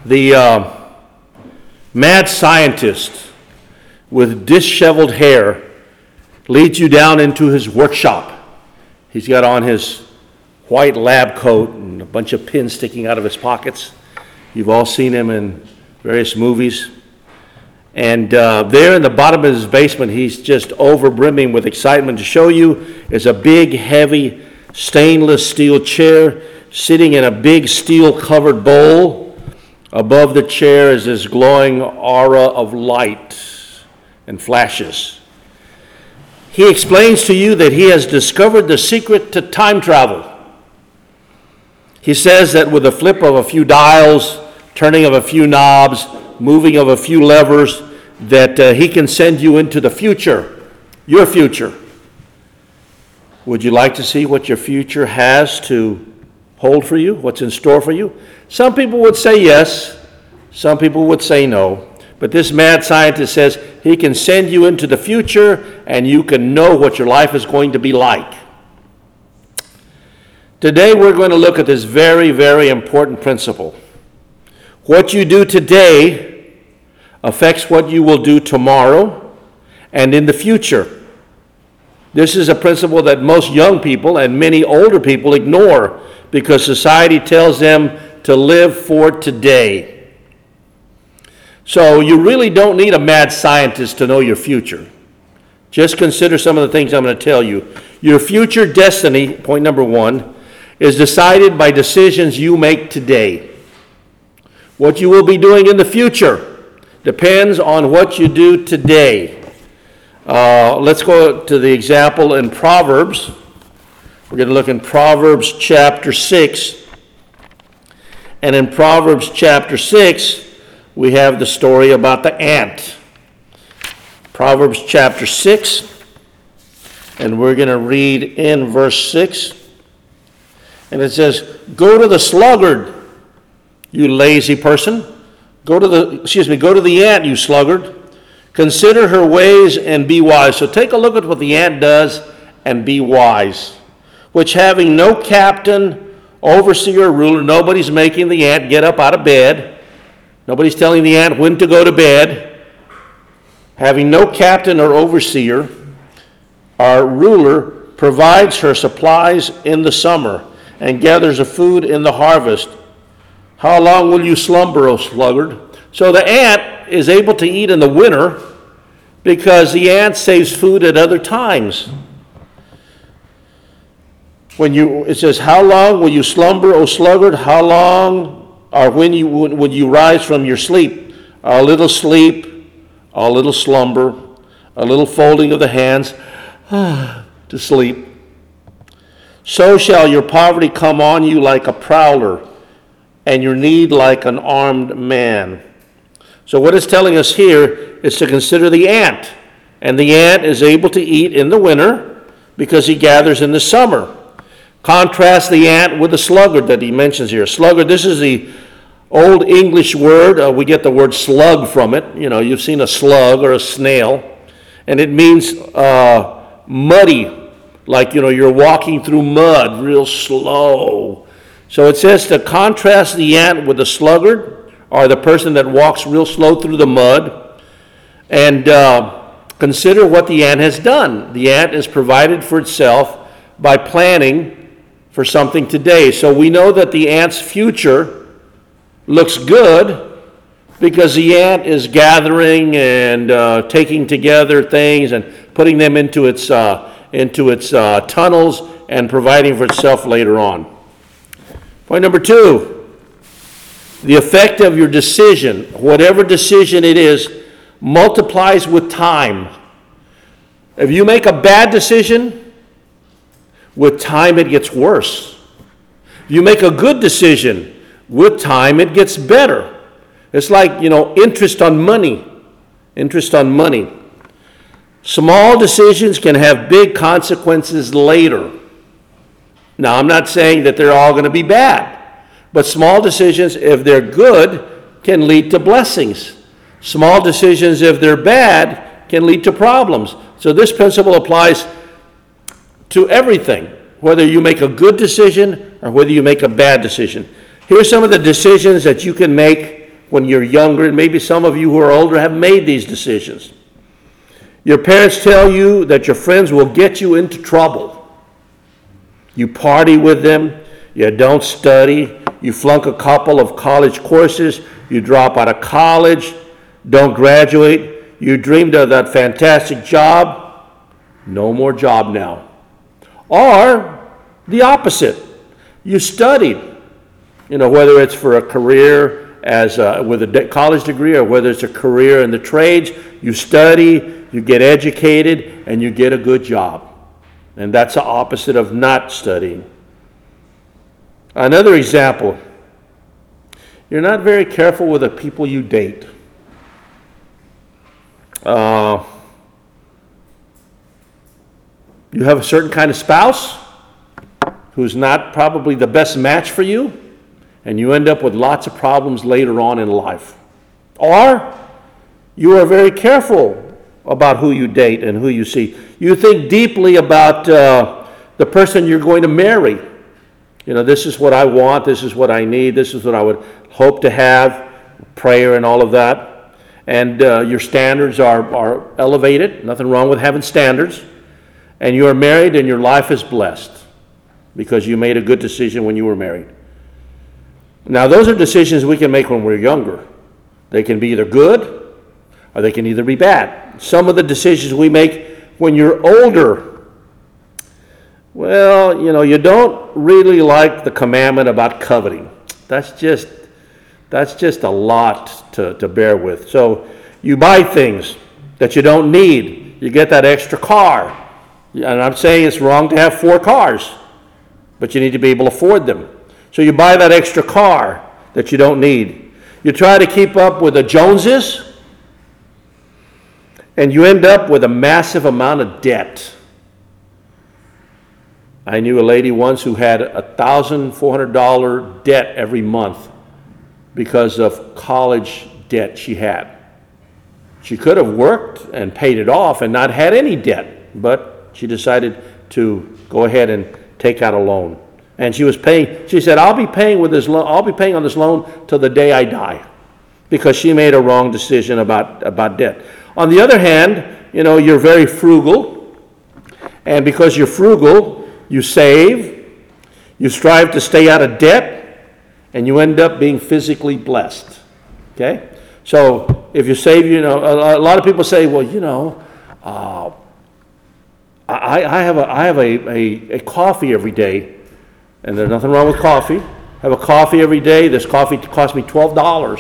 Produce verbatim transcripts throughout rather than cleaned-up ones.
The uh, mad scientist with disheveled hair leads you down into his workshop. He's got on his white lab coat and a bunch of pins sticking out of his pockets. You've all seen him in various movies. And uh, there in the bottom of his basement, he's just over brimming with excitement to show you is a big, heavy, stainless steel chair sitting in a big steel-covered bowl. Above the chair is this glowing aura of light and flashes. He explains to you that he has discovered the secret to time travel. He says that with the flip of a few dials, turning of a few knobs, moving of a few levers, that uh, he can send you into the future, your future. Would you like to see what your future has to hold for you, what's in store for you? Some people would say yes, some people would say no, but this mad scientist says he can send you into the future and you can know what your life is going to be like. Today we're going to look at this very, very important principle. What you do today affects what you will do tomorrow and in the future. This is a principle that most young people and many older people ignore because society tells them to live for today. So you really don't need a mad scientist to know your future. Just consider some of the things I'm going to tell you. Your future destiny, point number one, is decided by decisions you make today. What you will be doing in the future depends on what you do today. Uh, let's go to the example in Proverbs. We're going to look in Proverbs chapter six. And in Proverbs chapter six, we have the story about the ant. Proverbs chapter six, and we're going to read in verse six. And it says, "Go to the sluggard, you lazy person. Go to the, excuse me, go to the ant, you sluggard. Consider her ways and be wise." So take a look at what the ant does and be wise. "Which having no captain, overseer, ruler," nobody's making the ant get up out of bed. Nobody's telling the ant when to go to bed. "Having no captain or overseer, our ruler provides her supplies in the summer and gathers the food in the harvest. How long will you slumber, O sluggard?" So the ant is able to eat in the winter because the ant saves food at other times. When you, it says, "How long will you slumber, O sluggard? How long, or when you when you rise from your sleep? A little sleep, a little slumber, a little folding of the hands to sleep. So shall your poverty come on you like a prowler, and your need like an armed man." So what it's telling us here is to consider the ant. And the ant is able to eat in the winter because he gathers in the summer. Contrast the ant with the sluggard that he mentions here. Sluggard, this is the old English word. Uh, we get the word slug from it. You know, you've seen a slug or a snail. And it means uh, muddy. Like, you know, you're walking through mud real slow. So it says to contrast the ant with the sluggard, or the person that walks real slow through the mud, and uh, consider what the ant has done. The ant is provided for itself by planning for something today. So we know that the ant's future looks good because the ant is gathering and uh, taking together things and putting them into its uh, into its uh, tunnels and providing for itself later on. Point number two, the effect of your decision, whatever decision it is, multiplies with time. If you make a bad decision, with time it gets worse. If you make a good decision, with time it gets better. It's like, you know, interest on money. Interest on money. Small decisions can have big consequences later. Now, I'm not saying that they're all going to be bad, but small decisions, if they're good, can lead to blessings. Small decisions, if they're bad, can lead to problems. So this principle applies to everything, whether you make a good decision or whether you make a bad decision. Here's some of the decisions that you can make when you're younger, and maybe some of you who are older have made these decisions. Your parents tell you that your friends will get you into trouble. You party with them, you don't study, you flunk a couple of college courses, you drop out of college, don't graduate, you dreamed of that fantastic job, no more job now. Or the opposite, you studied, you know, whether it's for a career as a, with a de- college degree or whether it's a career in the trades, you study, you get educated, and you get a good job. And that's the opposite of not studying. Another example, you're not very careful with the people you date. Uh, you have a certain kind of spouse who's not probably the best match for you, and you end up with lots of problems later on in life. Or you are very careful about who you date and who you see. You think deeply about uh, the person you're going to marry. You know, this is what I want, this is what I need, this is what I would hope to have, prayer and all of that. And uh, your standards are, are elevated, nothing wrong with having standards. And you are married and your life is blessed because you made a good decision when you were married. Now, those are decisions we can make when we're younger. They can be either good or they can either be bad. Some of the decisions we make when you're older, well, you know, you don't really like the commandment about coveting. That's just, that's just a lot to, to bear with. So you buy things that you don't need. You get that extra car. And I'm saying it's wrong to have four cars, but you need to be able to afford them. So you buy that extra car that you don't need. You try to keep up with the Joneses, and you end up with a massive amount of debt. I knew a lady once who had a one thousand four hundred dollars debt every month because of college debt she had. She could have worked and paid it off and not had any debt, but she decided to go ahead and take out a loan. And she was paying, she said, I'll be paying with this loan, I'll be paying on this loan till the day I die, because she made a wrong decision about, about debt. On the other hand, you know, you're very frugal, and because you're frugal, you save, you strive to stay out of debt, and you end up being physically blessed. Okay? So if you save, you know, a, a lot of people say, well, you know, uh, I, I have a I have a, a, a coffee every day. And there's nothing wrong with coffee. Have a coffee every day. This coffee cost me twelve dollars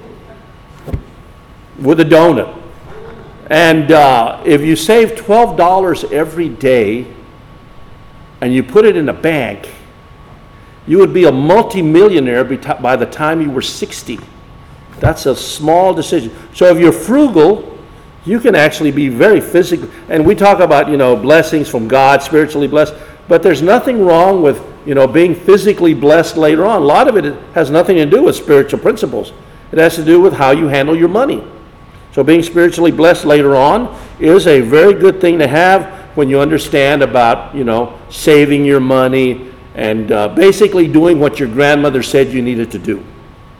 with a donut. And uh, if you save twelve dollars every day and you put it in a bank, you would be a multimillionaire by the time you were sixty. That's a small decision. So if you're frugal, you can actually be very physical. And we talk about, you know, blessings from God, spiritually blessed. But there's nothing wrong with, you know, being physically blessed later on. A lot of it has nothing to do with spiritual principles. It has to do with how you handle your money. So being spiritually blessed later on is a very good thing to have when you understand about, you know, saving your money and uh, basically doing what your grandmother said you needed to do.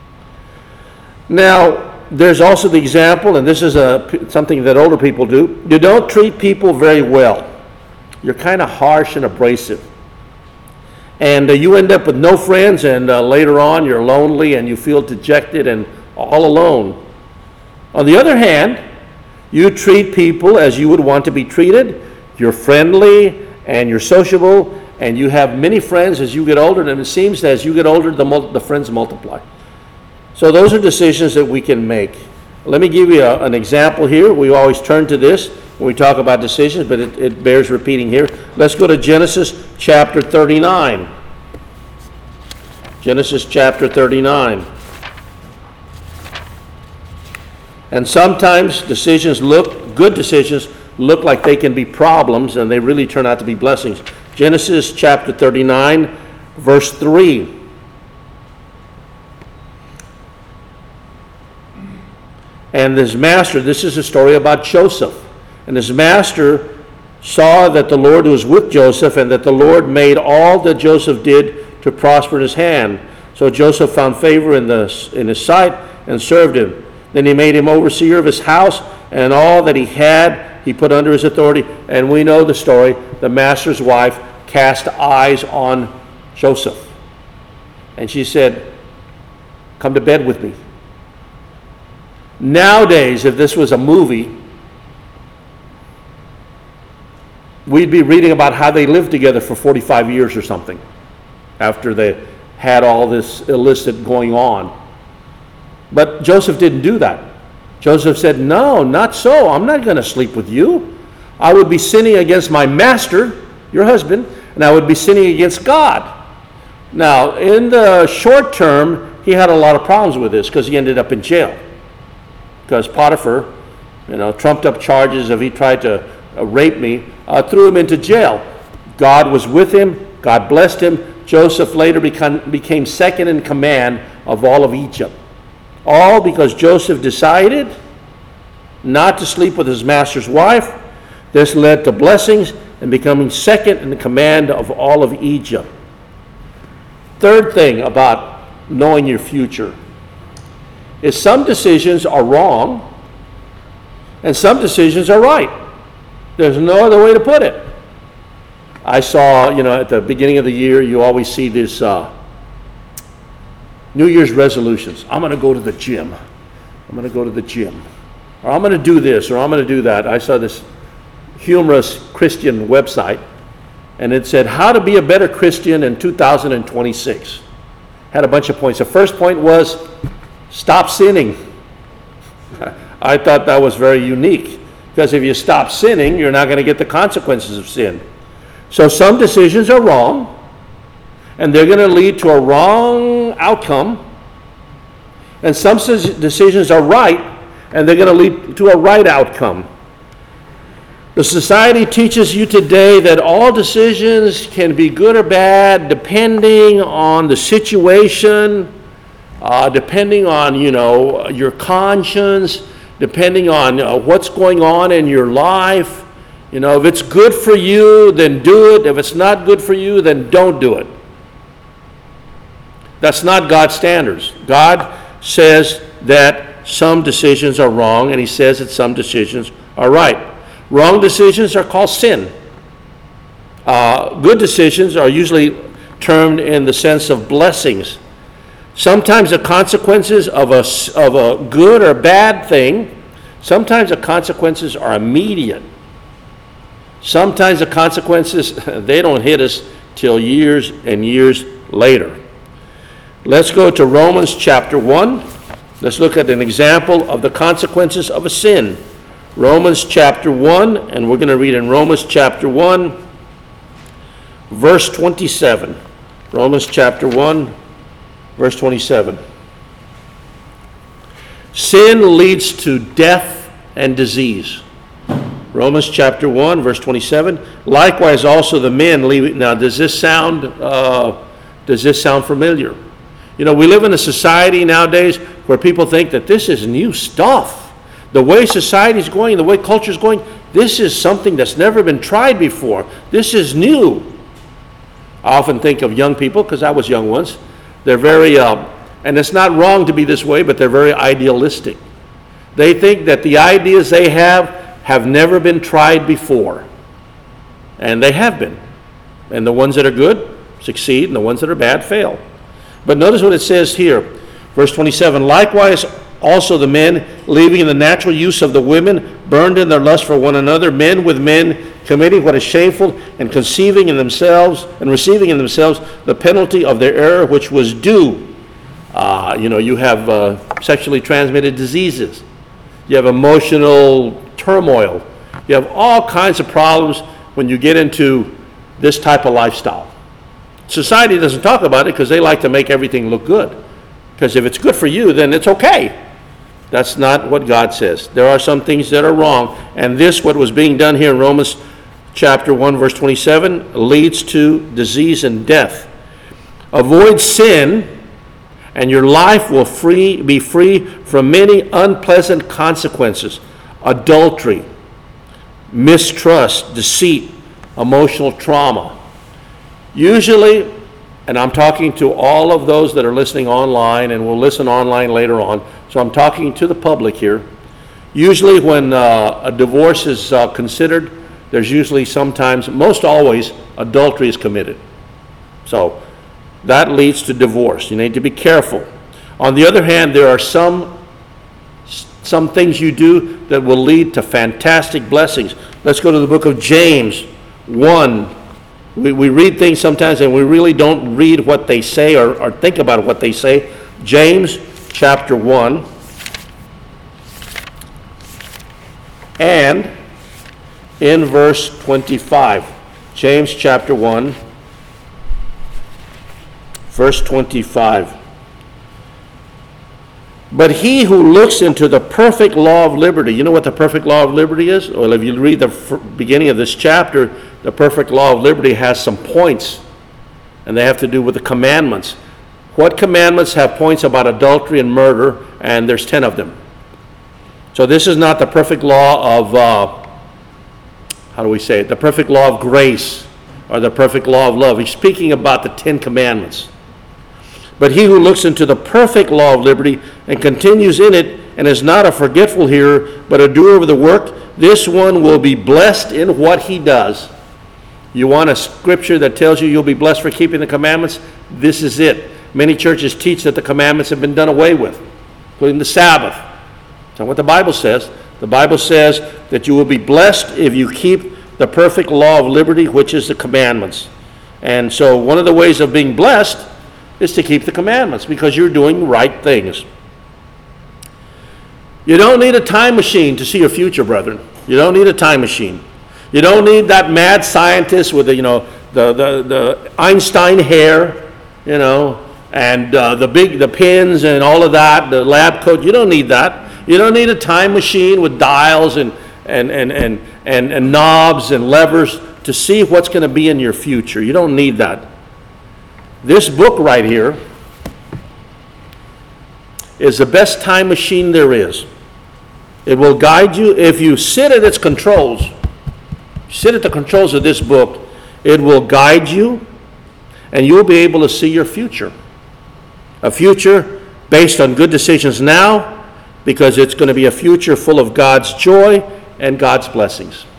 Now, there's also the example, and this is a, something that older people do, you don't treat people very well. You're kind of harsh and abrasive. And uh, you end up with no friends, and uh, later on you're lonely and you feel dejected and all alone. On the other hand, you treat people as you would want to be treated. You're friendly and you're sociable, and you have many friends as you get older, and it seems that as you get older, the, mul- the friends multiply. So those are decisions that we can make. Let me give you a, an example here. We always turn to this when we talk about decisions, but it, it bears repeating here. Let's go to Genesis chapter thirty-nine. Genesis chapter thirty-nine. And sometimes decisions look, good decisions, look like they can be problems, and they really turn out to be blessings. Genesis chapter thirty-nine, verse three. And his master, this is a story about Joseph. And his master saw that the Lord was with Joseph, and that the Lord made all that Joseph did to prosper in his hand. So Joseph found favor in the in his sight, and served him. Then he made him overseer of his house, and all that he had he put under his authority. And we know the story. The master's wife cast eyes on Joseph. And she said, come to bed with me. Nowadays, if this was a movie, we'd be reading about how they lived together for forty-five years or something after they had all this illicit going on. But Joseph didn't do that. Joseph said, no, not so. I'm not going to sleep with you. I would be sinning against my master, your husband, and I would be sinning against God. Now, in the short term, he had a lot of problems with this because he ended up in jail. Because Potiphar, you know, trumped up charges of he tried to uh, rape me, uh, threw him into jail. God was with him. God blessed him. Joseph later become, became second in command of all of Egypt. All because Joseph decided not to sleep with his master's wife. This led to blessings and becoming second in command of all of Egypt. Third thing about knowing your future is some decisions are wrong and some decisions are right. There's no other way to put it. I saw, you know, at the beginning of the year, you always see this uh, New Year's resolutions. I'm going to go to the gym. I'm going to go to the gym. Or I'm going to do this, or I'm going to do that. I saw this humorous Christian website, and it said, how to be a better Christian in two thousand twenty-six. Had a bunch of points. The first point was, stop sinning. I thought that was very unique, because if you stop sinning, you're not going to get the consequences of sin. So some decisions are wrong, and they're going to lead to a wrong outcome. And some decisions are right, and they're going to lead to a right outcome. The society teaches you today that all decisions can be good or bad depending on the situation, uh, depending on, you know, your conscience, depending on uh, what's going on in your life. You know, if it's good for you, then do it. If it's not good for you, then don't do it. That's not God's standards. God says that some decisions are wrong, and he says that some decisions are right. Wrong decisions are called sin. Uh, good decisions are usually termed in the sense of blessings. Sometimes the consequences of a, of a good or bad thing, sometimes the consequences are immediate. Sometimes the consequences, they don't hit us till years and years later. Let's go to Romans chapter one. Let's look at an example of the consequences of a sin. Romans chapter one, and we're going to read in Romans chapter one, verse twenty-seven. Romans chapter one, verse twenty-seven. Sin leads to death and disease. Romans chapter one, verse twenty-seven. Likewise also the men leave. Now, does this sound uh, does this sound familiar? You know, we live in a society nowadays where people think that this is new stuff. The way society is going, the way culture is going, this is something that's never been tried before. This is new. I often think of young people, because I was young once. They're very, uh, and it's not wrong to be this way, but they're very idealistic. They think that the ideas they have have never been tried before. And they have been. And the ones that are good succeed, and the ones that are bad fail. But notice what it says here, verse twenty-seven. Likewise also the men, leaving the natural use of the women, burned in their lust for one another, men with men, committing what is shameful, and conceiving in themselves, and receiving in themselves the penalty of their error which was due. Uh, you know, you have uh, sexually transmitted diseases. You have emotional turmoil. You have all kinds of problems when you get into this type of lifestyle. Society doesn't talk about it because they like to make everything look good. Because if it's good for you, then it's okay. That's not what God says. There are some things that are wrong. And this, what was being done here in Romans chapter one, verse twenty-seven, leads to disease and death. Avoid sin, and your life will free, be free from many unpleasant consequences. Adultery, mistrust, deceit, emotional trauma. Usually, and I'm talking to all of those that are listening online and will listen online later on, So I'm talking to the public here. Usually when uh, a divorce is uh, considered, there's usually sometimes, most always, adultery is committed. So that leads to divorce. You need to be careful. On the other hand, there are some some things you do that will lead to fantastic blessings. Let's go to the book of James one. We, we read things sometimes and we really don't read what they say or, or think about what they say. James chapter one. And in verse twenty-five. James chapter one, verse twenty-five. But he who looks into the perfect law of liberty, you know what the perfect law of liberty is? Well, if you read the f- beginning of this chapter, the perfect law of liberty has some points, and they have to do with the commandments. What commandments have points about adultery and murder? And there's ten of them. So this is not the perfect law of, uh, how do we say it? The perfect law of grace or the perfect law of love. He's speaking about the Ten Commandments. But he who looks into the perfect law of liberty and continues in it and is not a forgetful hearer, but a doer of the work, this one will be blessed in what he does. You want a scripture that tells you you'll be blessed for keeping the commandments? This is it. Many churches teach that the commandments have been done away with, including the Sabbath. That's not what the Bible says. The Bible says that you will be blessed if you keep the perfect law of liberty, which is the commandments. And so one of the ways of being blessed is to keep the commandments because you're doing right things. You don't need a time machine to see your future, brethren. You don't need a time machine. You don't need that mad scientist with the, you know, the the, the Einstein hair, you know, and uh, the big the pins and all of that, the lab coat. You don't need that. You don't need a time machine with dials and and and and and, and knobs and levers to see what's going to be in your future. You don't need that. This book right here is the best time machine there is. It will guide you. If you sit at its controls, sit at the controls of this book, it will guide you and you'll be able to see your future. A future based on good decisions now, because it's going to be a future full of God's joy and God's blessings.